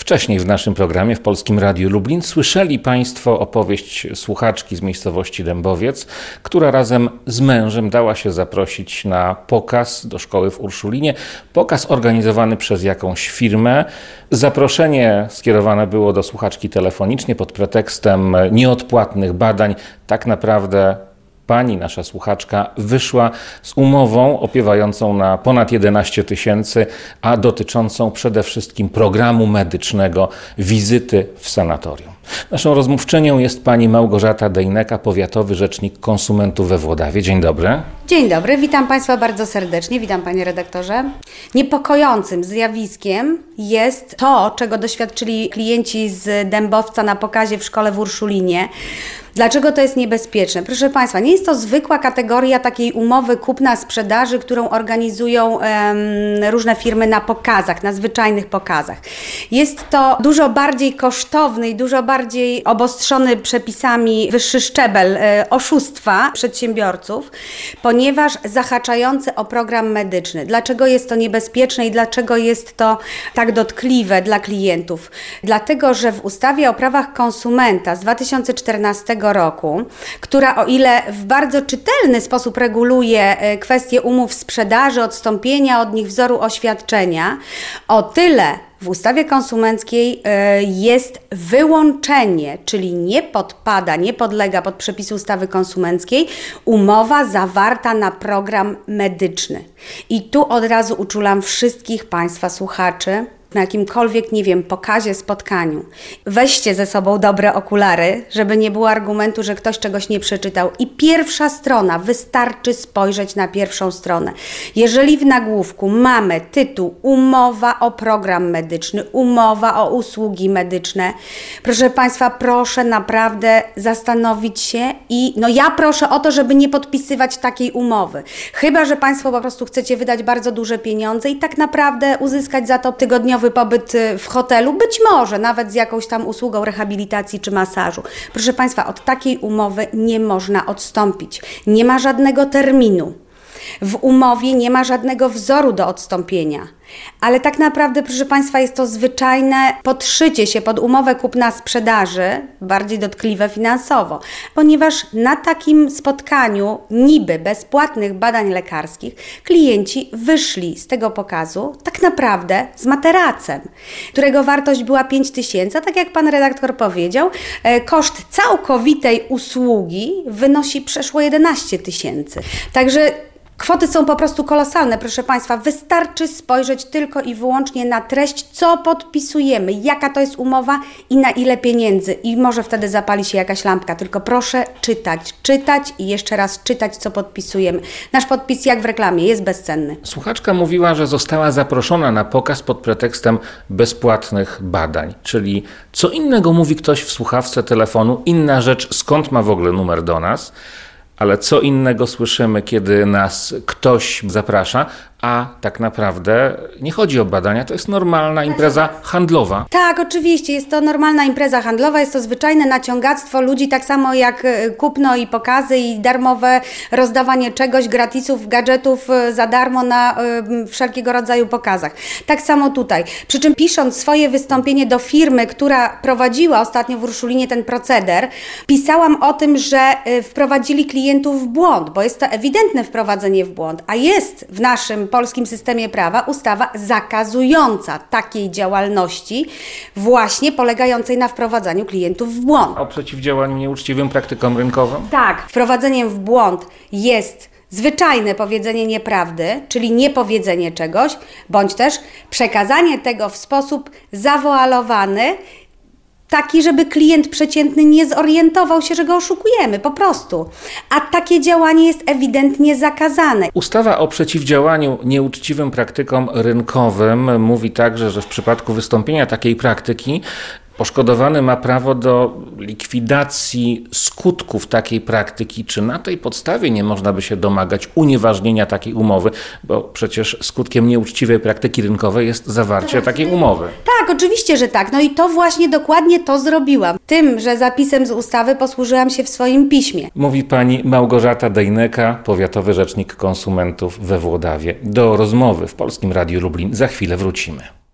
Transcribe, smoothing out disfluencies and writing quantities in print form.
Wcześniej w naszym programie w Polskim Radiu Lublin słyszeli Państwo opowieść słuchaczki z miejscowości Dębowiec, która razem z mężem dała się zaprosić na pokaz do szkoły w Urszulinie. Pokaz organizowany przez jakąś firmę. Zaproszenie skierowane było do słuchaczki telefonicznie pod pretekstem nieodpłatnych badań. Tak naprawdę pani, nasza słuchaczka, wyszła z umową opiewającą na ponad 11 000, a dotyczącą przede wszystkim programu medycznego wizyty w sanatorium. Naszą rozmówczynią jest pani Małgorzata Dejneka, powiatowy rzecznik konsumentów we Włodawie. Dzień dobry. Dzień dobry, witam Państwa bardzo serdecznie, witam Panie redaktorze. Niepokojącym zjawiskiem jest to, czego doświadczyli klienci z Dębowca na pokazie w szkole w Urszulinie. Dlaczego to jest niebezpieczne? Proszę Państwa, nie jest to zwykła kategoria takiej umowy kupna-sprzedaży, którą organizują różne firmy na pokazach, na zwyczajnych pokazach. Jest to dużo bardziej kosztowny i dużo bardziej obostrzony przepisami wyższy szczebel oszustwa przedsiębiorców, ponieważ zahaczający o program medyczny. Dlaczego jest to niebezpieczne i dlaczego jest to tak dotkliwe dla klientów? Dlatego, że w ustawie o prawach konsumenta z 2014 roku, która o ile w bardzo czytelny sposób reguluje kwestie umów sprzedaży, odstąpienia od nich wzoru oświadczenia, o tyle w ustawie konsumenckiej jest wyłączenie, czyli nie podlega pod przepisy ustawy konsumenckiej umowa zawarta na program medyczny. I tu od razu uczulam wszystkich Państwa słuchaczy, na jakimkolwiek, pokazie, spotkaniu. Weźcie ze sobą dobre okulary, żeby nie było argumentu, że ktoś czegoś nie przeczytał. I pierwsza strona, wystarczy spojrzeć na pierwszą stronę. Jeżeli w nagłówku mamy tytuł umowa o program medyczny, umowa o usługi medyczne, proszę Państwa, proszę naprawdę zastanowić się i ja proszę o to, żeby nie podpisywać takiej umowy. Chyba że Państwo po prostu chcecie wydać bardzo duże pieniądze i tak naprawdę uzyskać za to tygodniowy pobyt w hotelu, być może nawet z jakąś tam usługą rehabilitacji czy masażu. Proszę Państwa, od takiej umowy nie można odstąpić. Nie ma żadnego terminu. W umowie nie ma żadnego wzoru do odstąpienia. Ale tak naprawdę, proszę Państwa, jest to zwyczajne podszycie się pod umowę kupna-sprzedaży, bardziej dotkliwe finansowo, ponieważ na takim spotkaniu niby bezpłatnych badań lekarskich klienci wyszli z tego pokazu tak naprawdę z materacem, którego wartość była 5 000, a tak jak Pan redaktor powiedział, koszt całkowitej usługi wynosi przeszło 11 000. Także kwoty są po prostu kolosalne, proszę Państwa. Wystarczy spojrzeć tylko i wyłącznie na treść, co podpisujemy, jaka to jest umowa i na ile pieniędzy. I może wtedy zapali się jakaś lampka. Tylko proszę czytać i jeszcze raz czytać, co podpisujemy. Nasz podpis, jak w reklamie, jest bezcenny. Słuchaczka mówiła, że została zaproszona na pokaz pod pretekstem bezpłatnych badań. Czyli co innego mówi ktoś w słuchawce telefonu, inna rzecz, skąd ma w ogóle numer do nas. Ale co innego słyszymy, kiedy nas ktoś zaprasza, a tak naprawdę nie chodzi o badania, to jest normalna impreza handlowa. Tak, oczywiście, jest to normalna impreza handlowa, jest to zwyczajne naciągactwo ludzi, tak samo jak kupno i pokazy i darmowe rozdawanie czegoś, gratisów, gadżetów za darmo na wszelkiego rodzaju pokazach. Tak samo tutaj. Przy czym pisząc swoje wystąpienie do firmy, która prowadziła ostatnio w Urszulinie ten proceder, pisałam o tym, że wprowadzili klientów w błąd, bo jest to ewidentne wprowadzenie w błąd, a jest w naszym polskim systemie prawa ustawa zakazująca takiej działalności właśnie polegającej na wprowadzaniu klientów w błąd. O przeciwdziałaniu nieuczciwym praktykom rynkowym? Tak, wprowadzeniem w błąd jest zwyczajne powiedzenie nieprawdy, czyli niepowiedzenie czegoś, bądź też przekazanie tego w sposób zawoalowany, taki, żeby klient przeciętny nie zorientował się, że go oszukujemy, po prostu. A takie działanie jest ewidentnie zakazane. Ustawa o przeciwdziałaniu nieuczciwym praktykom rynkowym mówi także, że w przypadku wystąpienia takiej praktyki poszkodowany ma prawo do likwidacji skutków takiej praktyki. Czy na tej podstawie nie można by się domagać unieważnienia takiej umowy? Bo przecież skutkiem nieuczciwej praktyki rynkowej jest zawarcie takiej umowy. Tak, oczywiście, że tak. I to właśnie dokładnie to zrobiłam. Tym, że zapisem z ustawy posłużyłam się w swoim piśmie. Mówi pani Małgorzata Dejneka, powiatowy rzecznik konsumentów we Włodawie. Do rozmowy w Polskim Radiu Lublin za chwilę wrócimy.